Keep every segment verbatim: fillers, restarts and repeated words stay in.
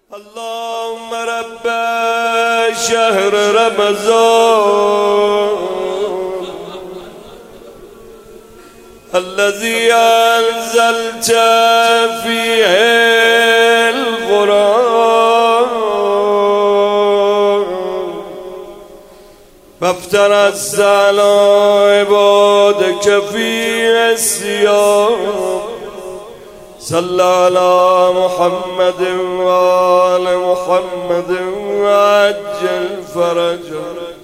اللهم رب شهر رمضان الذي أنزلت فيه القرآن فافترست على عبادك فيه الصيام صلى على محمد وآل محمد وعجل فرجه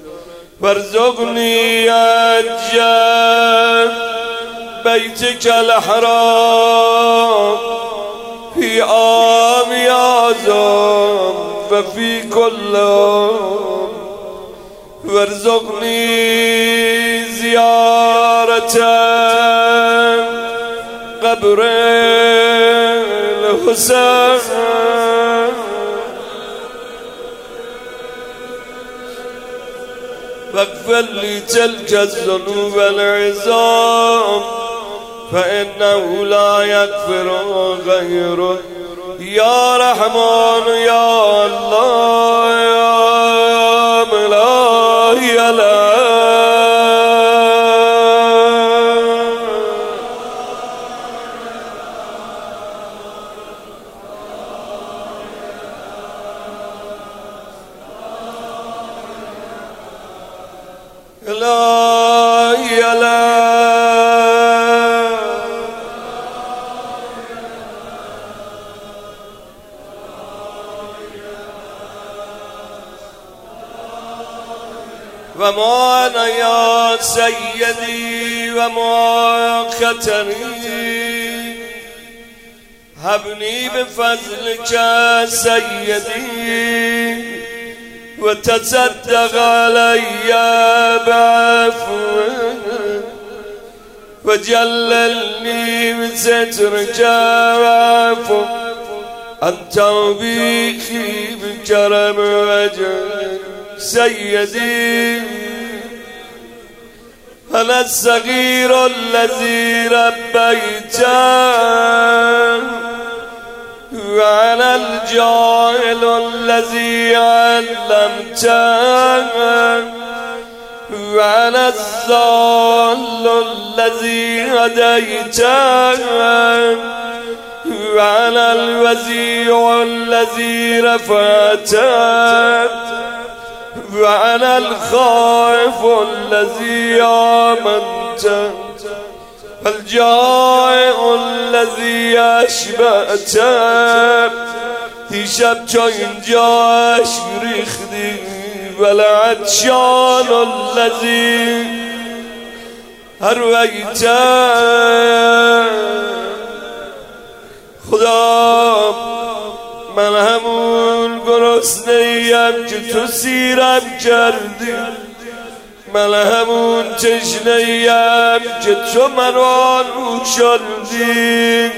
وارزقني عجل بيتك الحرام في عام أعظم وفي كل عام وارزقني زيارة قبر الحسين واغفر لي تلك الذنوب العظام فإنه لا يغفر غيره يا رحمن يا الله يا ملاك يا لا لا يا لا وما أنا يا سيدي وما خطري هبني بفضلك سيدي وتصدق علي بعفوك وجللني من سترك وعفوك أنت بيخي بكرم وجهك سيدي أنا الصغير الذي ربيته وأنا الجاهل الذي علمته وأنا الضال الذي هديته وأنا الوزيع الذي رفعته وأنا الخائف الذي آمنته الجائع الذي أشبعته دیشب تا اینجاش ریختی والعطشان الذي ارویته خدا من همون گرسنه‌ایم که تو سیرم کردی من همون تشنه‌ایم که تو منو نوشاندی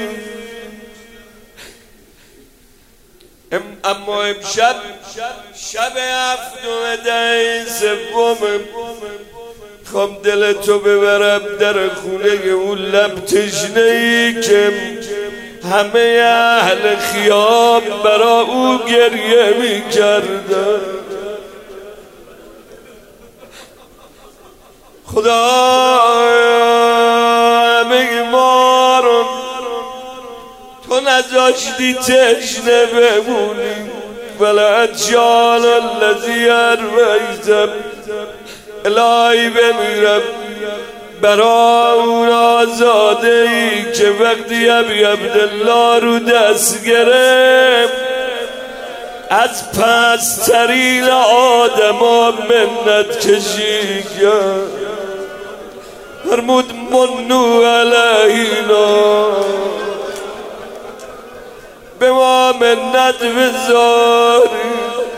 اما امشب شب هفتم ده سوم خوام دل تو ببرم در خونه اون لب تشنه‌ای که همه اهل خیام برا او گریه می کردن خدایا همه ما رو تو نذاشتی تشنه بمونی والعطشان الذی ارویته الهی بمیرم برا اون آزاده ای که وقتی ابی عبدالله رو دست گرفت از پسترین آدم ها منت کشی کرد فرمود منو علینا به ما منت بذاری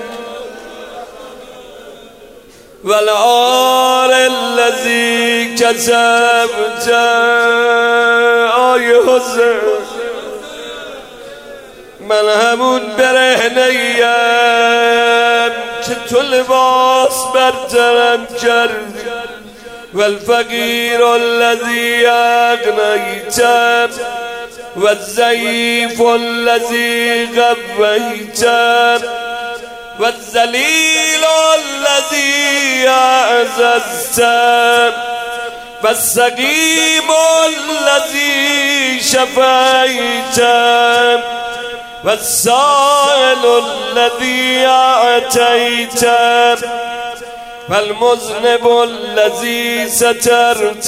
والعار الذی کسبت آی حسین من همون برهنه‌ایم که تو لباس برترم کردی والفقیر الذی اغنیت و الضعیف الذی قویت و الذلیل الذی اعززت و السقیم الذی شفیت و السائل الذی اعطیت و المذنب الذی سترت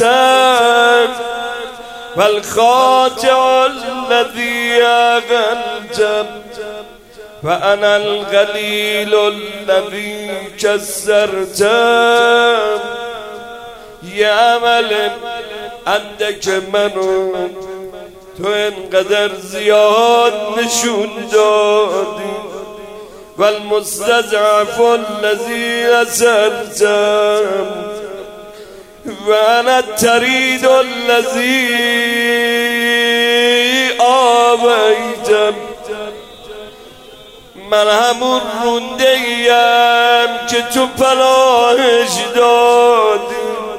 و الخاطع الذی اغلت و انا القلیل الذی کسرت. یه عمل اندک منو تو انقدر زیاد نشون دادی و المستضعف الذی اثرتم و انا الطرید الذی آویتم. من همون رونده ایم که تو پناهش دادی.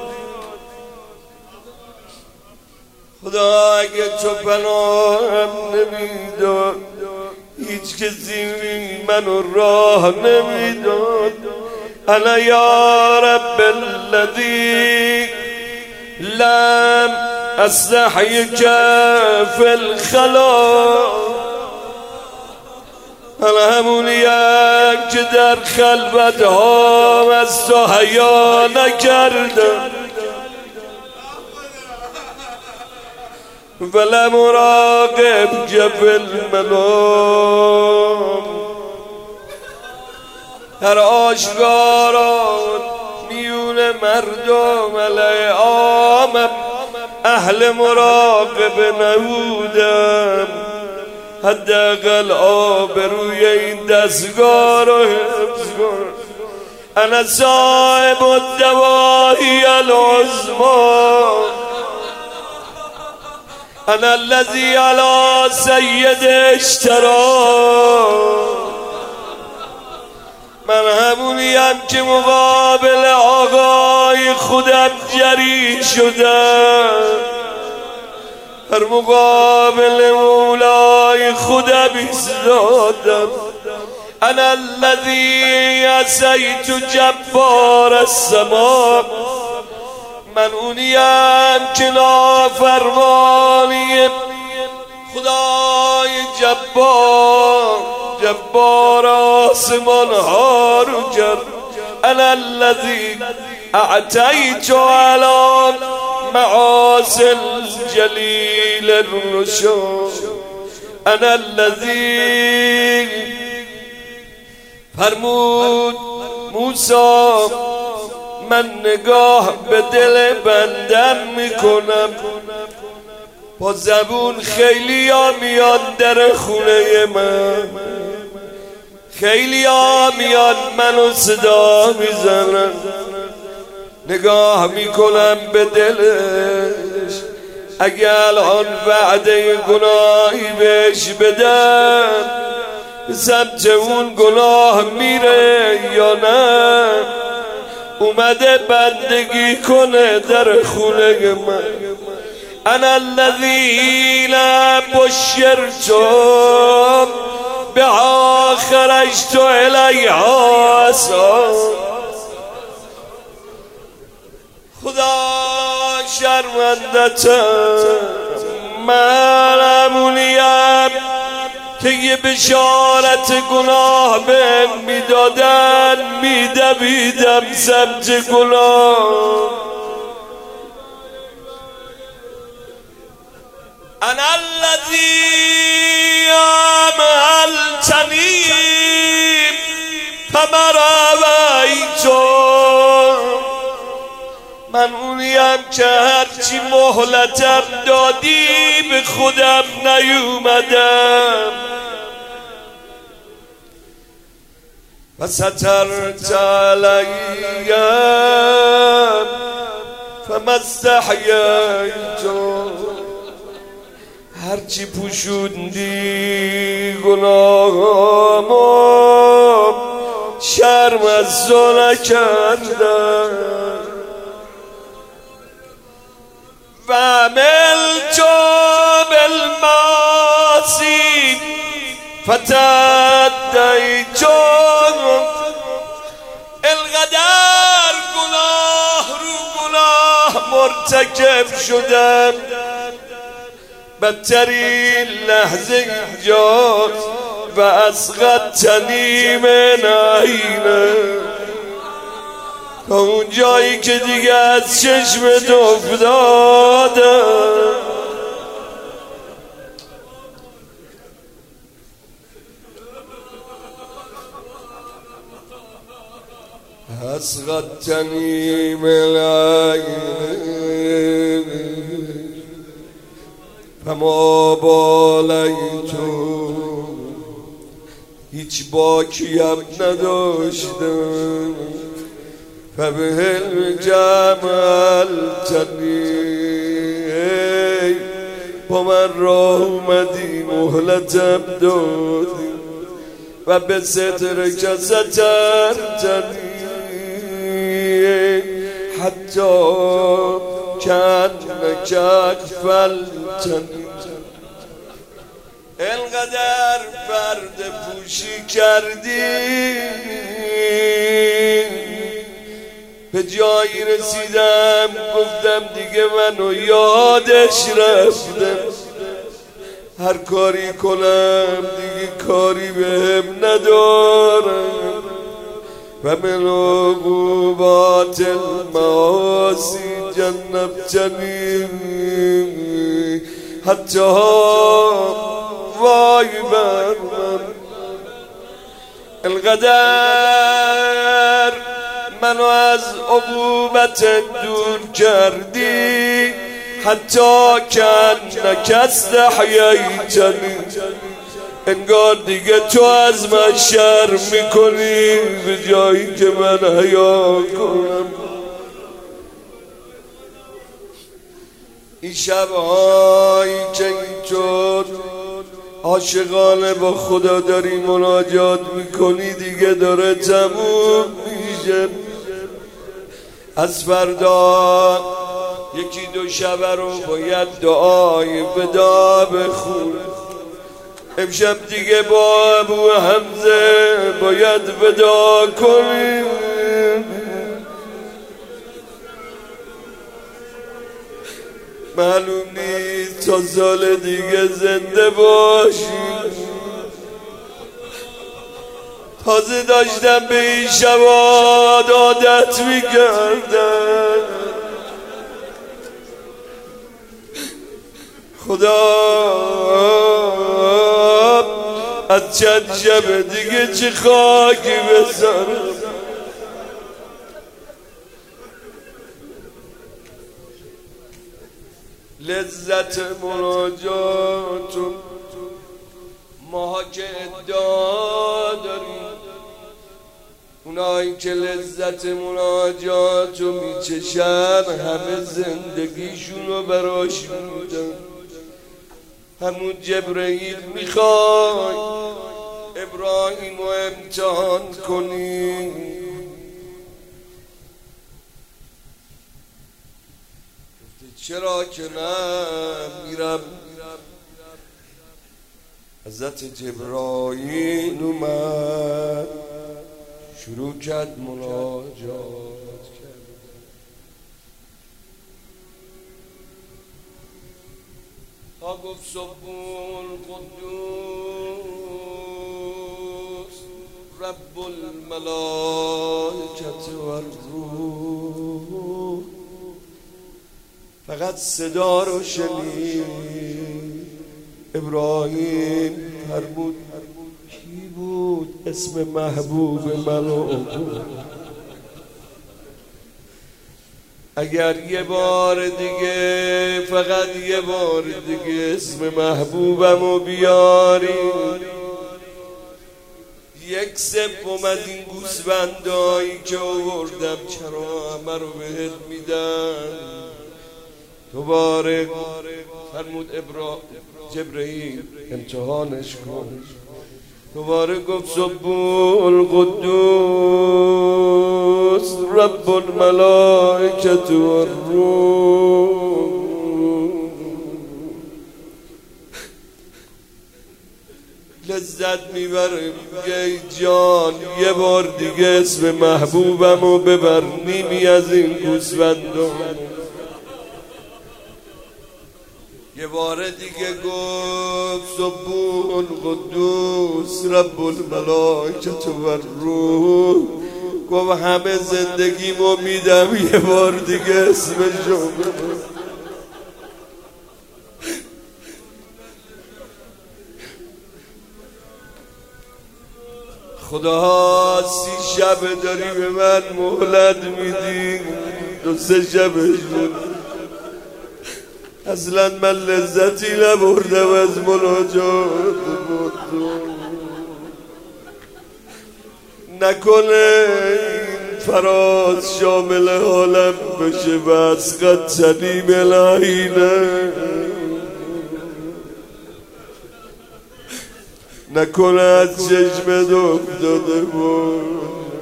خدا اگه تو پناهم نمیداد هیچ کسی منو راه نمیداد. انا یا رب الذی لم استحیک فی الخلا. انا همونیم که در خلوت ها از تو حیا نکردم. ولم اراقب فی المنام. هر آشکاران میون مردم علیه عامم اهل مراقبه نبودم. حداقل آبروی این دستگاه رو حفظ کن. انا صاحب الدواهی العظمی. انا الذي على سید اشترا. من همونیم که مقابل آقای خودم جری شدم. در مقابل مولای خودم ایستادم. انا الذي عصیت جبار السماء. من اونیم که نافرمانی خدای جبار جبار آسمان ها رو کرد. انا الذی اعطیت علی معاصی الجلیل الرشد. انا الذی فرمود موسی من نگاه به دل بندم میکنم. با زبون خیلی ها میان در خونه من. خیلی ها میان منو صدا میزنن. نگاه میکنم به دلش. اگه الان وعده گناهی بهش بدم سمت اون گناه میره یا نه. اومده بندگی کنه در خونه من. انا الذی لا بشرت بها خرجت الیها اسعی. خدا شرمندتم. من همونیم که یه بشارت گناه بهم میدادن میدویدم سمت گناه. انا الذی عملتنی فمرویت. من اونیم که هرچی مهلتم دادی به خودم نیومدم. و سترت علیم فما استحییت. هرچی پوشوندی گناهامو شرم از تو نکردم. و عملت بالمعاصی مرتکب شدم بدترین لحظه اینجاست و اسقطنی من عینه تا اون جایی که دیگه از چشمت افتادم اسقطنی من عینه فما بالیتو هیچ باکیم نداشتم فبهل جملتنی با من راه اومدی مهلتم دادی و به سترک سترتنی حتی کنک اکفلتنی انقدر پرده پوشی کردی به جایی رسیدم گفتم دیگه منو یادش رفتم هر کاری کنم دیگه کاری بهم ندارم و من عقوبات المعاصی جنبتنی حتی وای بر من القدر منو از عقوبت دور کردی حتی کنک استحییتنی انگار دیگه تو از من شرم میکنی به جایی که من حیا کنم این شبهایی که اینطور عاشقانه با خدا داری مناجات میکنی دیگه داره تموم میشه از فردا یکی دو شب رو باید دعای ودا بخون امشب دیگه با ابو حمزه باید ودا کنیم معلوم نیست تا سال دیگه زنده باشیم تازه داشتم به این شباد عادت میکردم خدا از چند شب دیگه چه خاکی بسارم لذت مناجاتون ماها که ادعا داریم اونایی که لذت مناجاتو میچشن همه زندگیشونو براش میدن همون جبرئیل میخوای ابراهیم رو امتحان کنی چرا که نه میرم حضرت جبرائیل اومد شروع کرد مناجات کرد تا گفت سبحان القدوس رب الملائکة و الروح فقط صدا رو شنید ابراهیم فرمود کی بود اسم محبوب منو اگر یه بار دیگه فقط یه بار دیگه اسم محبوبمو بیاری یک سوم از این گوسفندایی که آوردم چرا همه رو بهت میدن دوباره فرمود ابرا جبرئیل امتحانش کن دوباره گفت سبحان القدوس رب الملائکة و الروح لذت میبره میگه جان یه بار دیگه اسم محبوبمو ببر نیمی از این گوسفندان یه بار دیگه گفت سبون قدوس رب الملائکه و الروح. گفت همه زندگیمو میدم یه بار دیگه اسمشو ببر. خدا سی شب داری به من مهلت میدی، دو سه شبش اصلا من لذتی نبردم از مناجات. نکنه این فراز شامل حالم بشه و از قد سلیم العینه. نکنه از چشمت افتاده بود.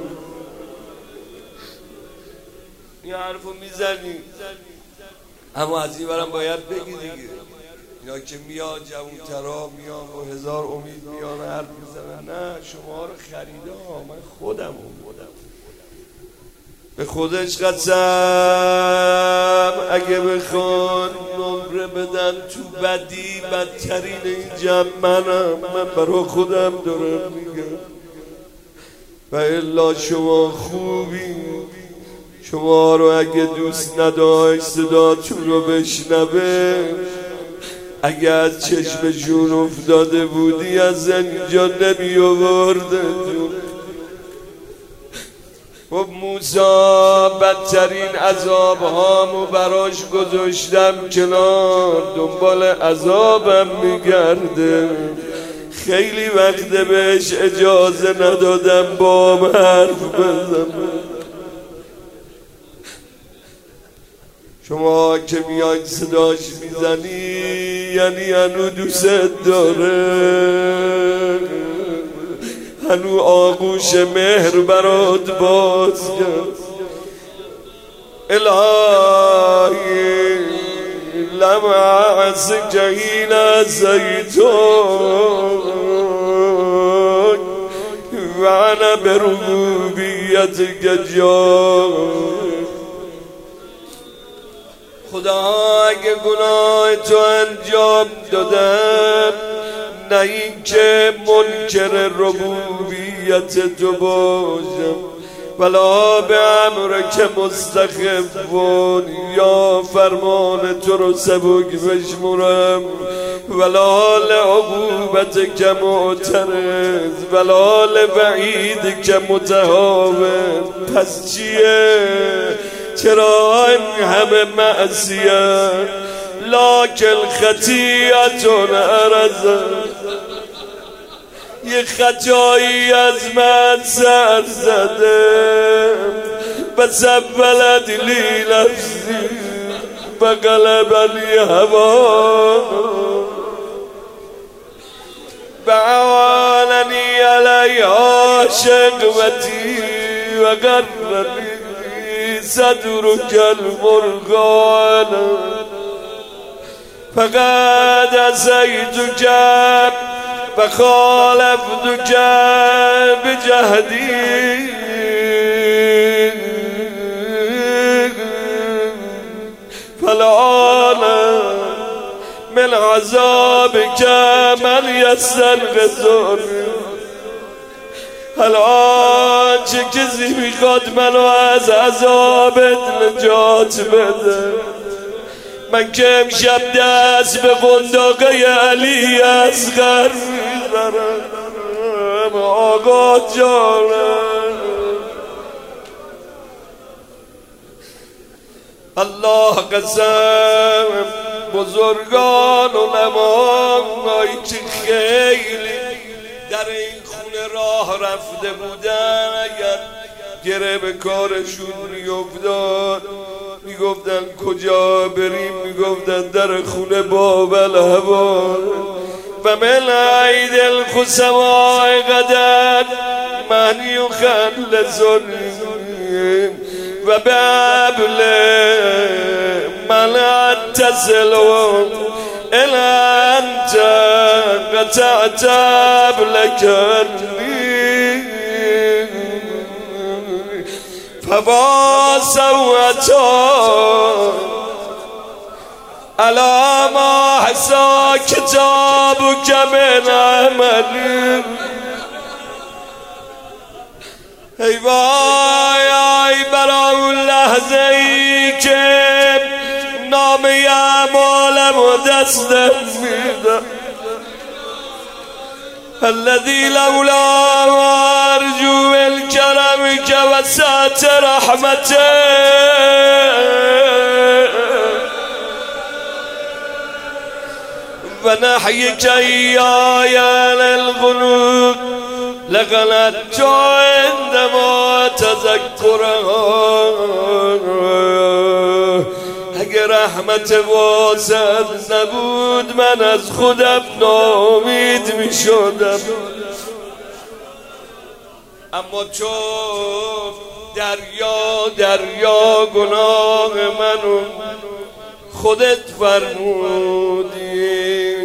این حرفو میزنی اما از این برم باید بگی دیگه. اینا که میان جوانترا میان و هزار امید میان حرف میزنن. نه شما رو خریدم، من خودم بودم. به خودش قسم اگه بخوان نمره بدن تو بدی بدترین این جمع منم. من برا خودم دارم میگم و الا شما خوبی. شما رو اگه دوست نداشت صداتون رو بشنوه، اگه از چشمشون افتاده بودی از اینجا نمی آورده. خب موسی بدترین عذاب هامو براش گذاشتم کنار، دنبال عذابم میگرده. خیلی وقت بهش اجازه ندادم با هم حرف بزنم. شما که میای صداش میزنی یعنی هنو دوست داره، هنو آغوش مهر برات باز کرد. الهی لمعز کهین زیتون و انا بربوبیتک جای. خدا اگه گناه تو انجام دادم، نه این که منکر ربوبیت تو باشم، ولا به امر که مستخفون یا فرمان تو رو سبک بشمرم، ولا لعقوبت که معترض ولا لبعید که متهاون. پس چیه؟ چرا این همه معصیت؟ لکن خطیئتون عرض، یه خطایی از من سر زده. بس ولد لی نفسی و غلبنی هوا بعاننی علیها شقوتی و غرنی صدرک المرغان. فقد عصیتک و خالفتک بجهدی فالآن من عذابک من یستنقذنی. الان چه کسی میخواد منو از عذابت نجات بده؟ من که امشب دست به قنداقه علی اصغر میزنم. آقا جانم الله قسم بزرگان علمای که خیلی در این خونه راه رفته بودن، اگر گره به کارشون میافتاد میگفتن کجا بریم؟ میگفتن در خونه بابل هوا. و من عید الخسماء غدا من یخلصنی و بابل من اتصلون الا انت قطعت ابلکنی فوا سوتا الا ما حسا کتابک من عملی. ای وای ای برا اون لحظه ای که نام اعمالم و دستم میدم. الذي لولا ارجو الكرم وسعت رحمته ونحيك إياي على القلوب لغلت عندما تذكرها. اگر رحمت واسط نبود من از خودم ناامید می شدم. اما چون دریا دریا گناه منو خودت فرمودی،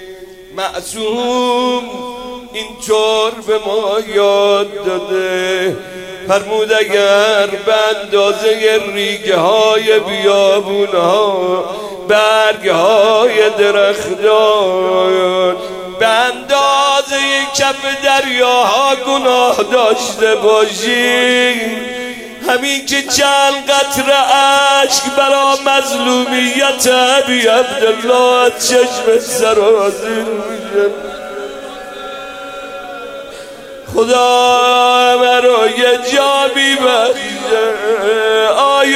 معصوم اینطور به ما یاد داده، فرمود اگر به اندازه ریگه های بیابون ها، برگ های درختان، به اندازه کف دریاها گناه داشته باشی، همین که چند قطره اشک برا مظلومیت ابی عبدالله از چشم سرازیر میشه. خدا مرا یه جا بیبخشه آی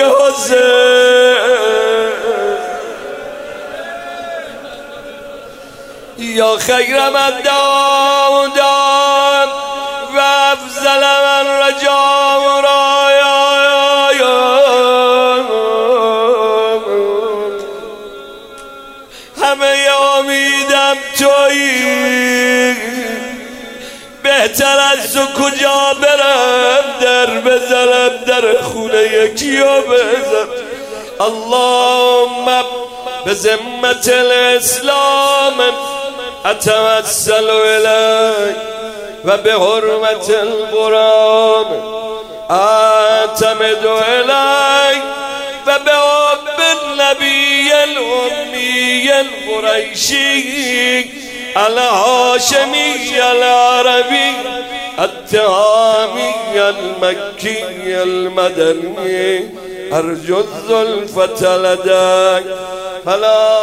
حسین یا خیر من دام دام و افضل من رجام رایا. همه امیدم تویی، بهتر از تو کجا برم در بزنم در خونه یکی و بزنم. اللهم بذمت الاسلام اتوسل الیک و به حرمت القرآن اعتمد الیک و به حب النبی الامی القریشی الهاشمی العربی التهامی المکی المدنی ارجو الزلفة لدیک فلا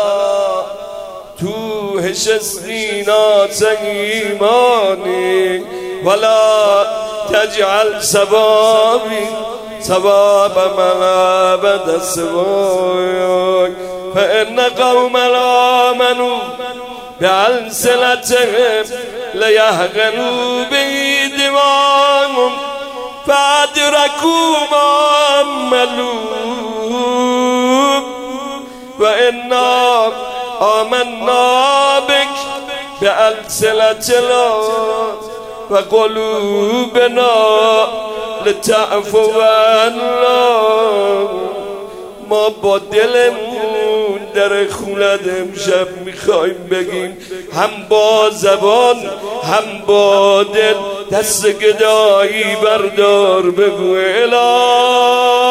توهش سینات ایمانی ولا تجعل سبابی سباب من عبد سواک فإن قوم آمنوا بألسنتهم ليهغنوا به دماءهم فأدركوا ما عملوا وإنا آمنا بك بألسنتنا وقلوبنا لتعفو عنا. ما با دلمون در خونت امشب میخوایم بگیم، هم با زبان هم با دل دست گدایی بردار بگو الهی